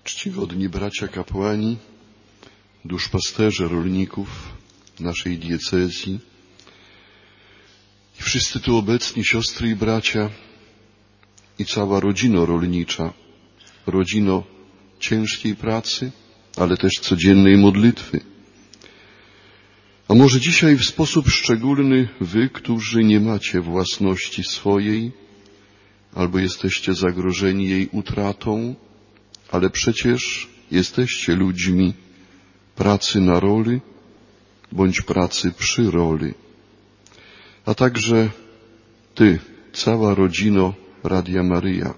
Czcigodni bracia kapłani, duszpasterze rolników naszej diecezji i wszyscy tu obecni siostry i bracia i cała rodzino rolnicza, rodzino ciężkiej pracy, ale też codziennej modlitwy. A może dzisiaj w sposób szczególny wy, którzy nie macie własności swojej, albo jesteście zagrożeni jej utratą, ale przecież jesteście ludźmi pracy na roli, bądź pracy przy roli. A także ty, cała rodzino Radia Maryja.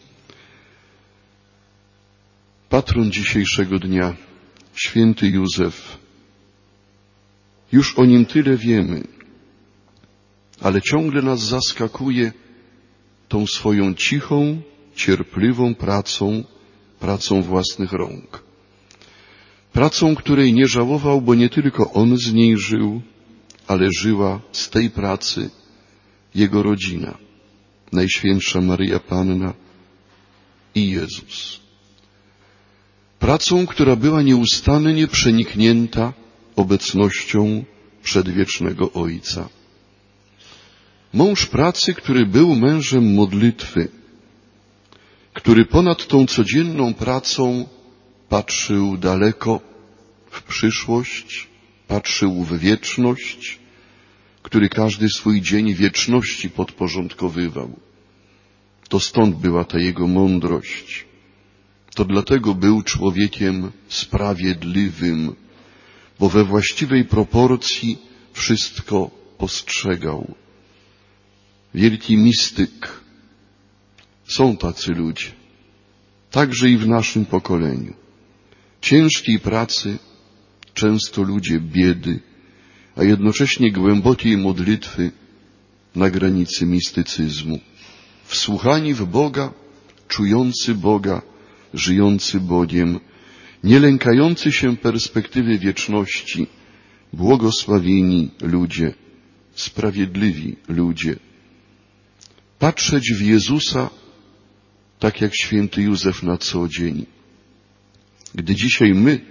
Patron dzisiejszego dnia, święty Józef. Już o nim tyle wiemy, ale ciągle nas zaskakuje tą swoją cichą, cierpliwą pracą własnych rąk. Pracą, której nie żałował, bo nie tylko on z niej żył, ale żyła z tej pracy jego rodzina, Najświętsza Maryja Panna i Jezus. Pracą, która była nieustannie przeniknięta obecnością przedwiecznego Ojca. Mąż pracy, który był mężem modlitwy, który ponad tą codzienną pracą patrzył daleko w przyszłość, patrzył w wieczność, który każdy swój dzień wieczności podporządkowywał. To stąd była ta jego mądrość. To dlatego był człowiekiem sprawiedliwym, bo we właściwej proporcji wszystko postrzegał. Wielki mistyk. Są tacy ludzie, także i w naszym pokoleniu. Ciężkiej pracy, często ludzie biedy, a jednocześnie głębokiej modlitwy na granicy mistycyzmu. Wsłuchani w Boga, czujący Boga, żyjący Bogiem, nie lękający się perspektywy wieczności, błogosławieni ludzie, sprawiedliwi ludzie. Patrzeć w Jezusa tak jak święty Józef na co dzień. Gdy dzisiaj my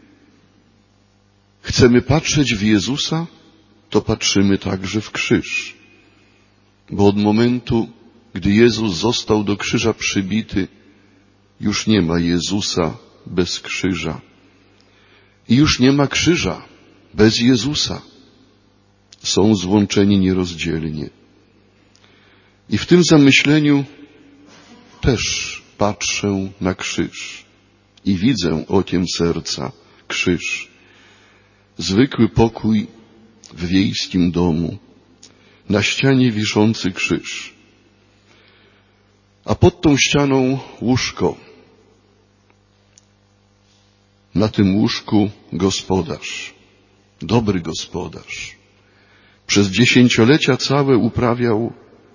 chcemy patrzeć w Jezusa, to patrzymy także w krzyż. Bo od momentu, gdy Jezus został do krzyża przybity, już nie ma Jezusa bez krzyża. I już nie ma krzyża bez Jezusa. Są złączeni nierozdzielnie. I w tym zamyśleniu też patrzę na krzyż i widzę okiem serca krzyż. Zwykły pokój w wiejskim domu, na ścianie wiszący krzyż, a pod tą ścianą łóżko. Na tym łóżku gospodarz, dobry gospodarz. Przez dziesięciolecia całe uprawiał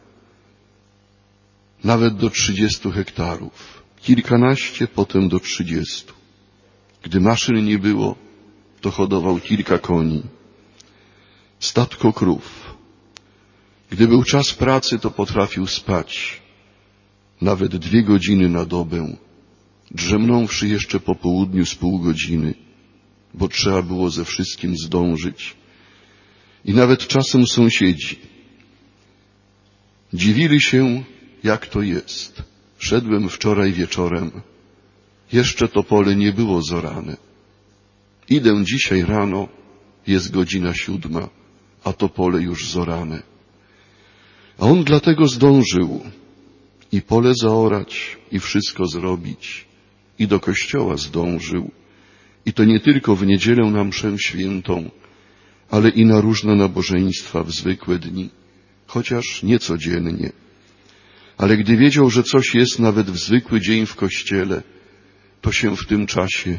nawet do 30 hektarów, kilkanaście, potem do 30. Gdy maszyn nie było, to hodował kilka koni, statko krów. Gdy był czas pracy, to potrafił spać nawet 2 godziny na dobę, drzemnąwszy jeszcze po południu z pół godziny, bo trzeba było ze wszystkim zdążyć. I nawet czasem sąsiedzi dziwili się, jak to jest. Szedłem wczoraj wieczorem, jeszcze to pole nie było zorane. Idę dzisiaj rano, jest godzina 7, a to pole już zorane. A on dlatego zdążył i pole zaorać, i wszystko zrobić, i do kościoła zdążył. I to nie tylko w niedzielę na mszę świętą, ale i na różne nabożeństwa w zwykłe dni, chociaż nie codziennie. Ale gdy wiedział, że coś jest nawet w zwykły dzień w kościele, to się w tym czasie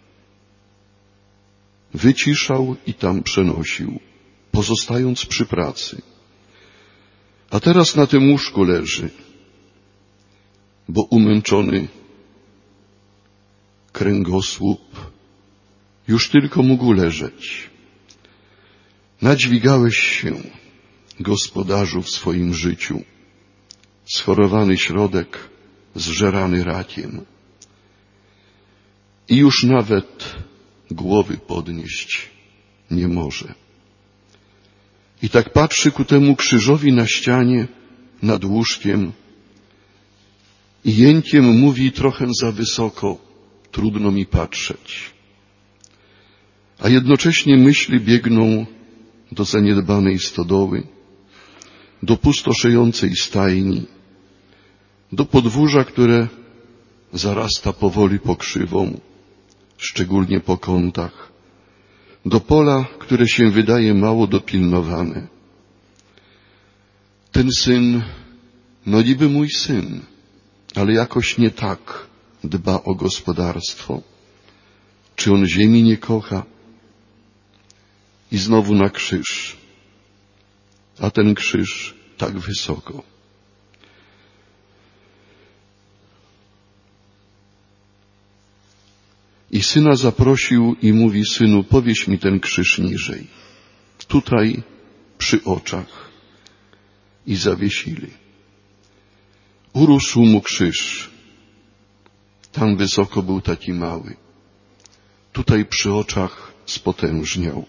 wyciszał i tam przenosił, pozostając przy pracy. A teraz na tym łóżku leży, bo umęczony kręgosłup już tylko mógł leżeć. Nadźwigałeś się, gospodarzu, w swoim życiu. Schorowany środek, zżerany rakiem. i już nawet głowy podnieść nie może. I tak patrzy ku temu krzyżowi na ścianie, nad łóżkiem i jękiem mówi: trochę za wysoko, trudno mi patrzeć. A jednocześnie myśli biegną do zaniedbanej stodoły, do pustoszejącej stajni, do podwórza, które zarasta powoli pokrzywą, szczególnie po kątach, do pola, które się wydaje mało dopilnowane. Ten syn, no niby mój syn, ale jakoś nie tak dba o gospodarstwo. Czy on ziemi nie kocha? I znowu na krzyż. A ten krzyż tak wysoko. I syna zaprosił i mówi: synu, powieś mi ten krzyż niżej. Tutaj przy oczach. I zawiesili. Urósł mu krzyż. Tam wysoko był taki mały. Tutaj przy oczach spotężniał.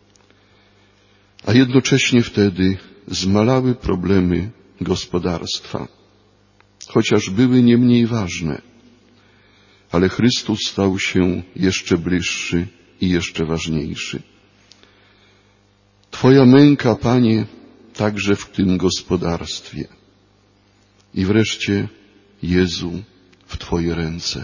A jednocześnie wtedy zmalały problemy gospodarstwa, chociaż były nie mniej ważne. Ale Chrystus stał się jeszcze bliższy i jeszcze ważniejszy. Twoja męka, Panie, także w tym gospodarstwie. I wreszcie, Jezu, w Twoje ręce.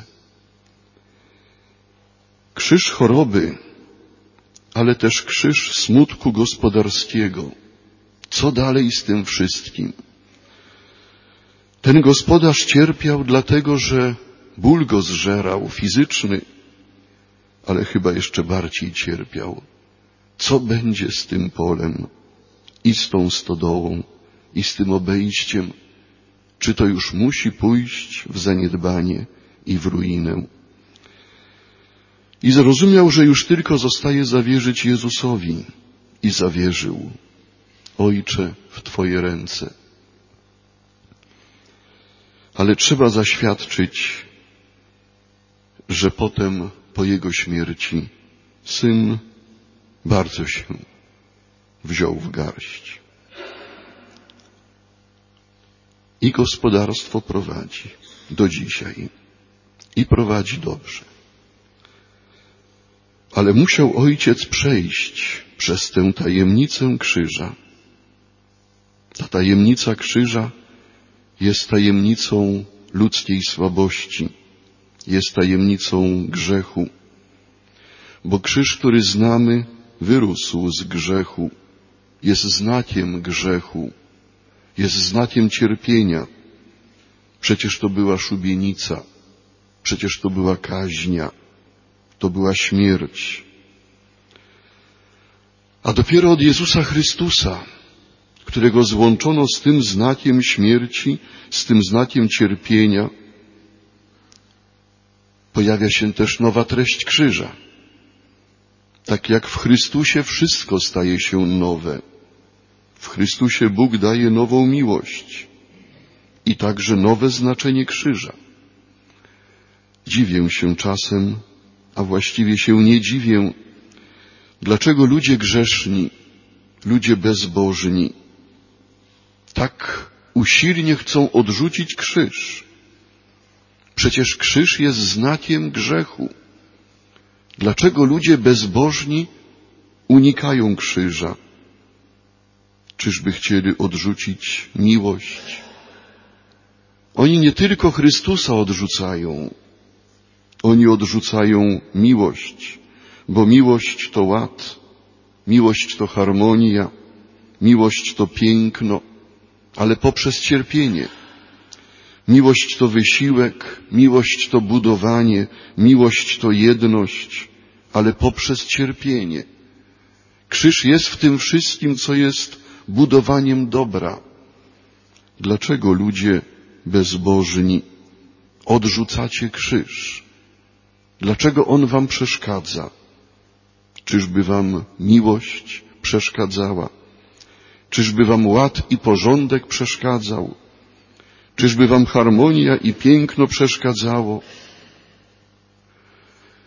Krzyż choroby, ale też krzyż smutku gospodarskiego. Co dalej z tym wszystkim? Ten gospodarz cierpiał dlatego, że ból go zżerał, fizyczny, ale chyba jeszcze bardziej cierpiał. Co będzie z tym polem i z tą stodołą i z tym obejściem? Czy to już musi pójść w zaniedbanie i w ruinę? I zrozumiał, że już tylko zostaje zawierzyć Jezusowi. I zawierzył. Ojcze, w Twoje ręce. Ale trzeba zaświadczyć, że potem, po Jego śmierci, Syn bardzo się wziął w garść. I gospodarstwo prowadzi do dzisiaj. I prowadzi dobrze. Ale musiał Ojciec przejść przez tę tajemnicę krzyża. Ta tajemnica krzyża jest tajemnicą ludzkiej słabości, jest tajemnicą grzechu, bo krzyż, który znamy, wyrósł z grzechu, jest znakiem grzechu, jest znakiem cierpienia. Przecież to była szubienica, przecież to była kaźnia, to była śmierć. A dopiero od Jezusa Chrystusa, którego złączono z tym znakiem śmierci, z tym znakiem cierpienia, pojawia się też nowa treść krzyża. Tak jak w Chrystusie wszystko staje się nowe. W Chrystusie Bóg daje nową miłość i także nowe znaczenie krzyża. Dziwię się czasem, a właściwie się nie dziwię, dlaczego ludzie grzeszni, ludzie bezbożni tak usilnie chcą odrzucić krzyż. Przecież krzyż jest znakiem grzechu. Dlaczego ludzie bezbożni unikają krzyża? Czyżby chcieli odrzucić miłość? Oni nie tylko Chrystusa odrzucają, oni odrzucają miłość, bo miłość to ład, miłość to harmonia, miłość to piękno, ale poprzez cierpienie. Miłość to wysiłek, miłość to budowanie, miłość to jedność, ale poprzez cierpienie. Krzyż jest w tym wszystkim, co jest budowaniem dobra. Dlaczego ludzie bezbożni odrzucacie krzyż? Dlaczego on wam przeszkadza? Czyżby wam miłość przeszkadzała? Czyżby wam ład i porządek przeszkadzał? Czyżby wam harmonia i piękno przeszkadzało?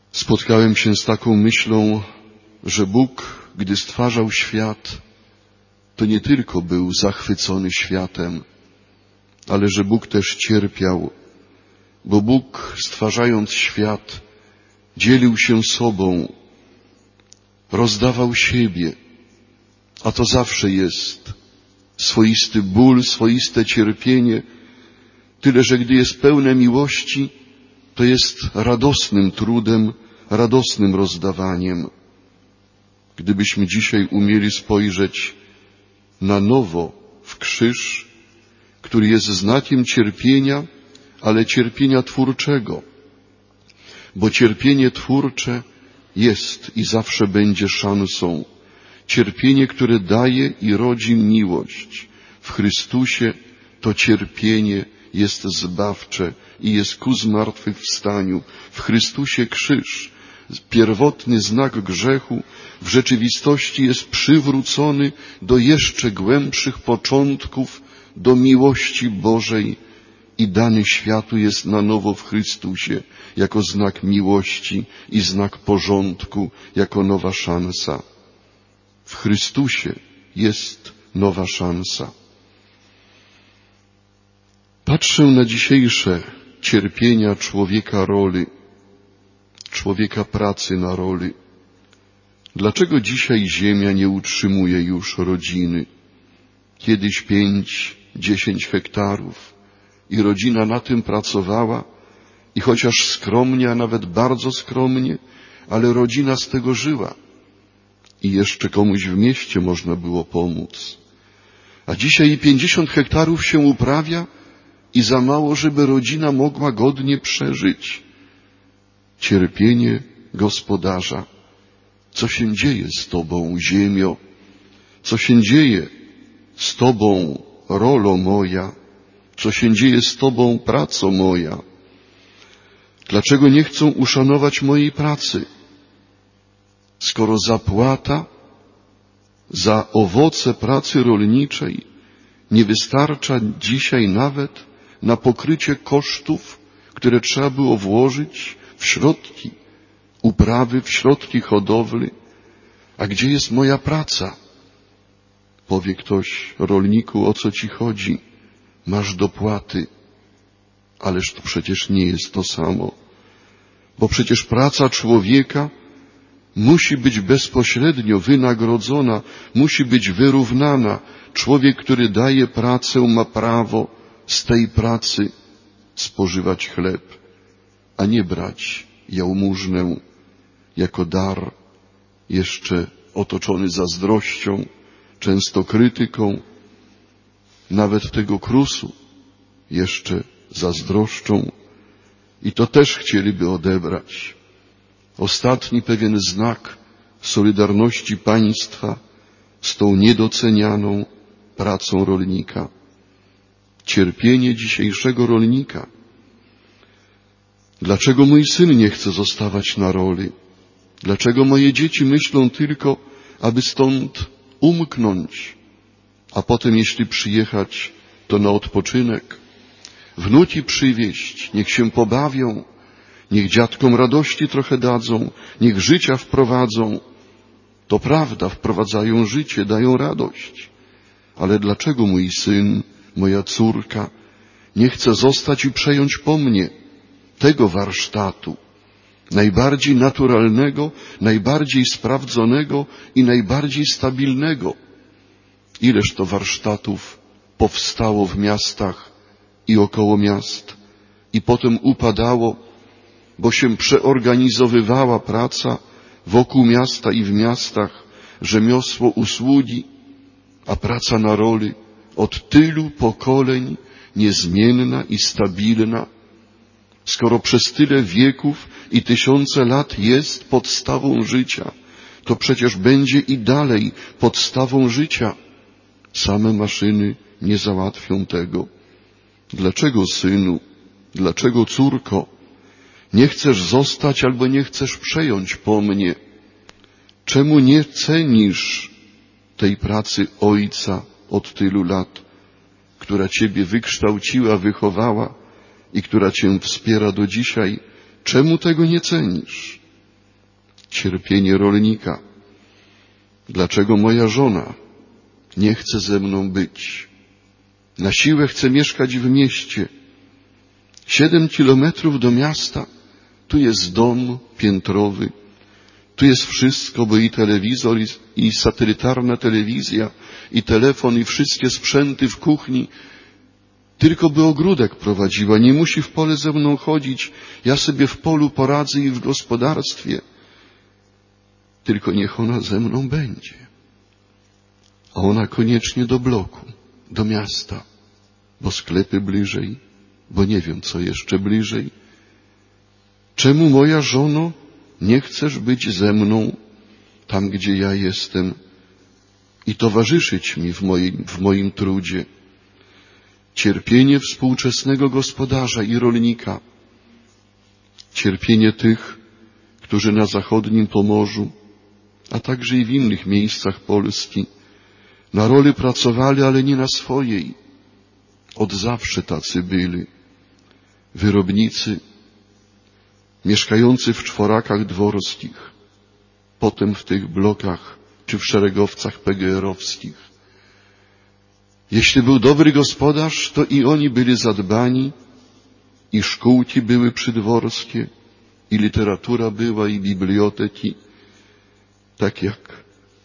Spotkałem się z taką myślą, że Bóg, gdy stwarzał świat, to nie tylko był zachwycony światem, ale że Bóg też cierpiał, bo Bóg, stwarzając świat, dzielił się sobą, rozdawał siebie, a to zawsze jest swoisty ból, swoiste cierpienie, tyle że gdy jest pełne miłości, to jest radosnym trudem, radosnym rozdawaniem. Gdybyśmy dzisiaj umieli spojrzeć na nowo w krzyż, który jest znakiem cierpienia, ale cierpienia twórczego, bo cierpienie twórcze jest i zawsze będzie szansą. Cierpienie, które daje i rodzi miłość. W Chrystusie to cierpienie jest zbawcze i jest ku zmartwychwstaniu. W Chrystusie krzyż, pierwotny znak grzechu, w rzeczywistości jest przywrócony do jeszcze głębszych początków, do miłości Bożej i dany światu jest na nowo w Chrystusie, jako znak miłości i znak porządku, jako nowa szansa. W Chrystusie jest nowa szansa. Patrzę na dzisiejsze cierpienia człowieka roli, człowieka pracy na roli. Dlaczego dzisiaj ziemia nie utrzymuje już rodziny? Kiedyś 5-10 hektarów i rodzina na tym pracowała i chociaż skromnie, a nawet bardzo skromnie, ale rodzina z tego żyła. I jeszcze komuś w mieście można było pomóc. A dzisiaj 50 hektarów się uprawia i za mało, żeby rodzina mogła godnie przeżyć. Cierpienie gospodarza. Co się dzieje z Tobą, ziemio? Co się dzieje z Tobą, rolo moja? Co się dzieje z Tobą, praco moja? Dlaczego nie chcą uszanować mojej pracy? Skoro zapłata za owoce pracy rolniczej nie wystarcza dzisiaj nawet na pokrycie kosztów, które trzeba było włożyć w środki uprawy, w środki hodowli. A gdzie jest moja praca? Powie ktoś, rolniku, o co ci chodzi? Masz dopłaty. Ależ to przecież nie jest to samo. Bo przecież praca człowieka musi być bezpośrednio wynagrodzona, musi być wyrównana. Człowiek, który daje pracę, ma prawo z tej pracy spożywać chleb, a nie brać jałmużnę jako dar, jeszcze otoczony zazdrością, często krytyką, nawet tego krusu jeszcze zazdroszczą i to też chcieliby odebrać. Ostatni pewien znak solidarności państwa z tą niedocenianą pracą rolnika. Cierpienie dzisiejszego rolnika. Dlaczego mój syn nie chce zostawać na roli? Dlaczego moje dzieci myślą tylko, aby stąd umknąć, a potem, jeśli przyjechać, to na odpoczynek? Wnuki przywieźć, niech się pobawią, niech dziadkom radości trochę dadzą, niech życia wprowadzą. To prawda, wprowadzają życie, dają radość. Ale dlaczego mój syn, moja córka nie chce zostać i przejąć po mnie tego warsztatu, najbardziej naturalnego, najbardziej sprawdzonego i najbardziej stabilnego? Ileż to warsztatów powstało w miastach i około miast i potem upadało, bo się przeorganizowywała praca wokół miasta i w miastach, rzemiosło usługi, a praca na roli od tylu pokoleń niezmienna i stabilna, skoro przez tyle wieków i tysiące lat jest podstawą życia, to przecież będzie i dalej podstawą życia. Same maszyny nie załatwią tego. Dlaczego, synu, dlaczego, córko, nie chcesz zostać albo nie chcesz przejąć po mnie? Czemu nie cenisz tej pracy ojca od tylu lat, która ciebie wykształciła, wychowała i która cię wspiera do dzisiaj? Czemu tego nie cenisz? cierpienie rolnika. Dlaczego moja żona nie chce ze mną być? Na siłę chce mieszkać w mieście. 7 kilometrów do miasta, tu jest dom piętrowy, tu jest wszystko, bo i telewizor, i satelitarna telewizja, i telefon, i wszystkie sprzęty w kuchni. Tylko by ogródek prowadziła, nie musi w pole ze mną chodzić. Ja sobie w polu poradzę i w gospodarstwie. Tylko niech ona ze mną będzie. A ona koniecznie do bloku, do miasta, bo sklepy bliżej, bo nie wiem co jeszcze bliżej. Czemu, moja żono, nie chcesz być ze mną tam, gdzie ja jestem i towarzyszyć mi w moim trudzie? Cierpienie współczesnego gospodarza i rolnika, cierpienie tych, którzy na zachodnim Pomorzu, a także i w innych miejscach Polski na roli pracowali, ale nie na swojej. Od zawsze tacy byli. Wyrobnicy, mieszkający w czworakach dworskich, potem w tych blokach czy w szeregowcach PGR-owskich. Jeśli był dobry gospodarz, to i oni byli zadbani, i szkółki były przydworskie, i literatura była, i biblioteki. Tak jak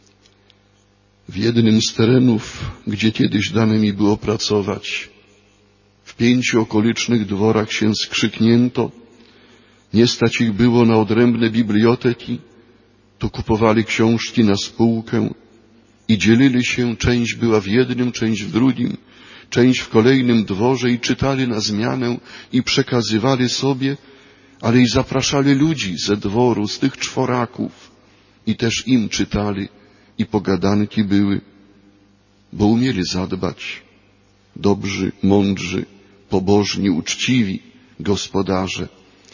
w jednym z terenów, gdzie kiedyś dane mi było pracować, w 5 okolicznych dworach się skrzyknięto, nie stać ich było na odrębne biblioteki, to kupowali książki na spółkę i dzielili się, część była w jednym, część w drugim, część w kolejnym dworze i czytali na zmianę i przekazywali sobie, ale i zapraszali ludzi ze dworu, z tych czworaków i też im czytali i pogadanki były, bo umieli zadbać. Dobrzy, mądrzy, pobożni, uczciwi gospodarze.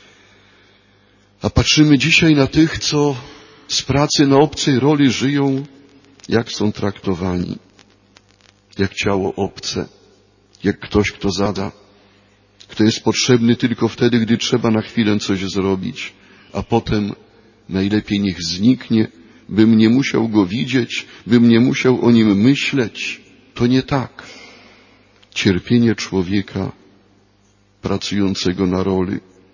A patrzymy dzisiaj na tych, co z pracy na obcej roli żyją, jak są traktowani, jak ciało obce, jak ktoś, kto zada, kto jest potrzebny tylko wtedy, gdy trzeba na chwilę coś zrobić, a potem najlepiej niech zniknie, bym nie musiał go widzieć, bym nie musiał o nim myśleć. To nie tak. Cierpienie człowieka pracującego na roli.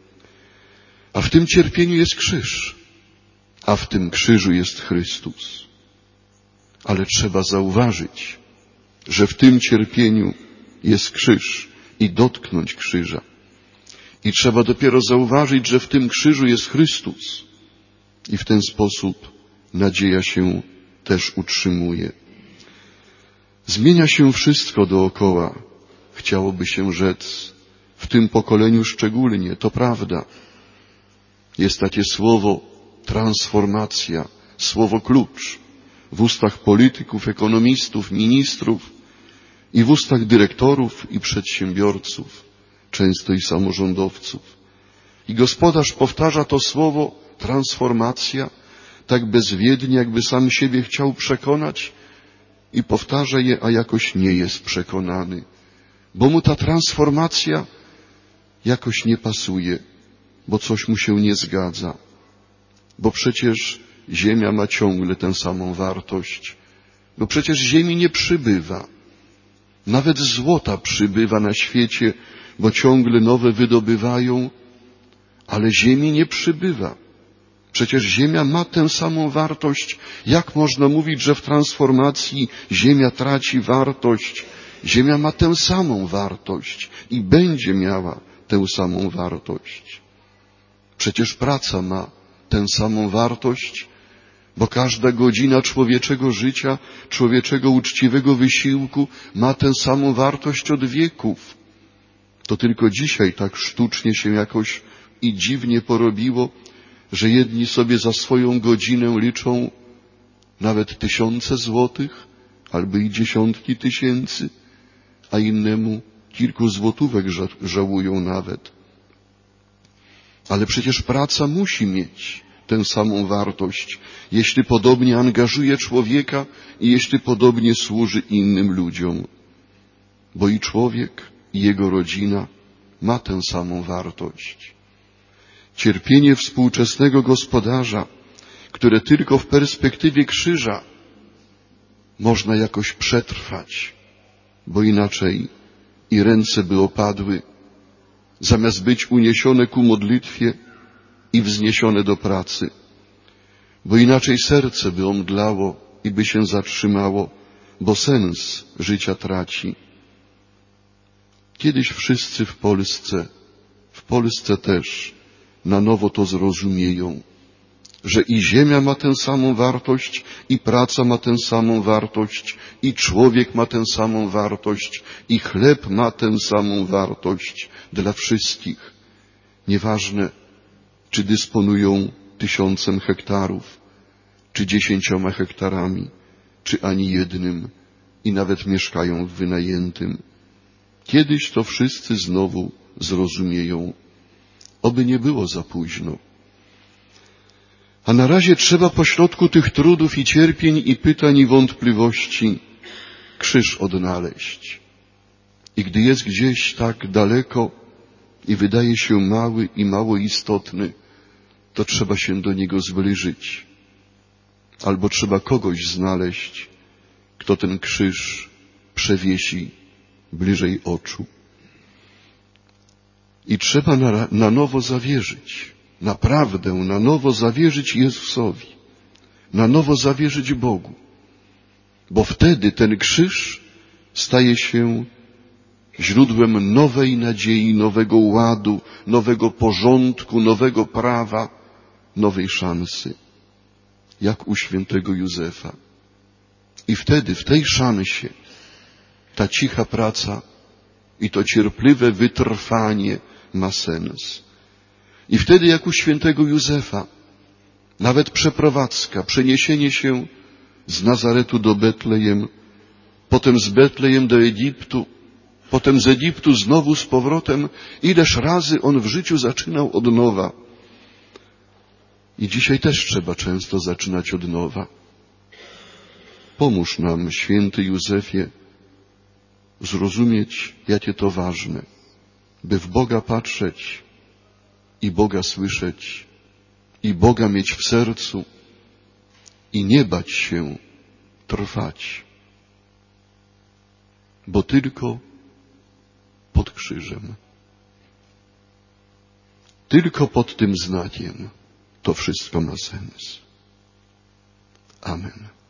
A w tym cierpieniu jest krzyż, a w tym krzyżu jest Chrystus. Ale trzeba zauważyć, że w tym cierpieniu jest krzyż i dotknąć krzyża. I trzeba dopiero zauważyć, że w tym krzyżu jest Chrystus. I w ten sposób nadzieja się też utrzymuje. Zmienia się wszystko dookoła, chciałoby się rzec, w tym pokoleniu szczególnie, to prawda. Jest takie słowo transformacja, słowo klucz w ustach polityków, ekonomistów, ministrów i w ustach dyrektorów i przedsiębiorców, często i samorządowców. I gospodarz powtarza to słowo transformacja tak bezwiednie, jakby sam siebie chciał przekonać i powtarza je, a jakoś nie jest przekonany, bo mu ta transformacja jakoś nie pasuje, bo coś mu się nie zgadza, bo przecież ziemia ma ciągle tę samą wartość, bo przecież ziemi nie przybywa. Nawet złota przybywa na świecie, bo ciągle nowe wydobywają, ale ziemi nie przybywa. Przecież ziemia ma tę samą wartość. Jak można mówić, że w transformacji ziemia traci wartość? Ziemia ma tę samą wartość i będzie miała tę samą wartość. Przecież praca ma tę samą wartość, bo każda godzina człowieczego życia, człowieczego uczciwego wysiłku ma tę samą wartość od wieków. To tylko dzisiaj tak sztucznie się jakoś i dziwnie porobiło, że jedni sobie za swoją godzinę liczą nawet 1000 złotych, albo i dziesiątki tysięcy, a innemu kilku złotówek żałują nawet. Ale przecież praca musi mieć tę samą wartość, jeśli podobnie angażuje człowieka i jeśli podobnie służy innym ludziom. Bo i człowiek, i jego rodzina ma tę samą wartość. Cierpienie współczesnego gospodarza, które tylko w perspektywie krzyża można jakoś przetrwać, bo inaczej i ręce by opadły, zamiast być uniesione ku modlitwie i wzniesione do pracy, bo inaczej serce by omdlało i by się zatrzymało, bo sens życia traci. Kiedyś wszyscy w Polsce też na nowo to zrozumieją, że i ziemia ma tę samą wartość, i praca ma tę samą wartość, i człowiek ma tę samą wartość, i chleb ma tę samą wartość dla wszystkich. Nieważne, czy dysponują 1000 hektarów, czy 10 hektarami, czy ani jednym i nawet mieszkają w wynajętym. Kiedyś to wszyscy znowu zrozumieją. Oby nie było za późno. A na razie trzeba pośrodku tych trudów i cierpień i pytań i wątpliwości krzyż odnaleźć. I gdy jest gdzieś tak daleko i wydaje się mały i mało istotny, to trzeba się do niego zbliżyć. Albo trzeba kogoś znaleźć, kto ten krzyż przewiesi bliżej oczu. I trzeba na nowo zawierzyć, naprawdę na nowo zawierzyć Jezusowi, na nowo zawierzyć Bogu, bo wtedy ten krzyż staje się źródłem nowej nadziei, nowego ładu, nowego porządku, nowego prawa, nowej szansy, jak u świętego Józefa. I wtedy w tej szansie ta cicha praca i to cierpliwe wytrwanie ma sens. I wtedy jak u świętego Józefa nawet przeprowadzka, przeniesienie się z Nazaretu do Betlejem, potem z Betlejem do Egiptu, potem z Egiptu znowu z powrotem, ileż razy on w życiu zaczynał od nowa. I dzisiaj też trzeba często zaczynać od nowa. Pomóż nam, święty Józefie, zrozumieć, jakie to ważne, by w Boga patrzeć i Boga słyszeć i Boga mieć w sercu i nie bać się trwać, bo tylko pod krzyżem, tylko pod tym znakiem to wszystko ma sens. Amen.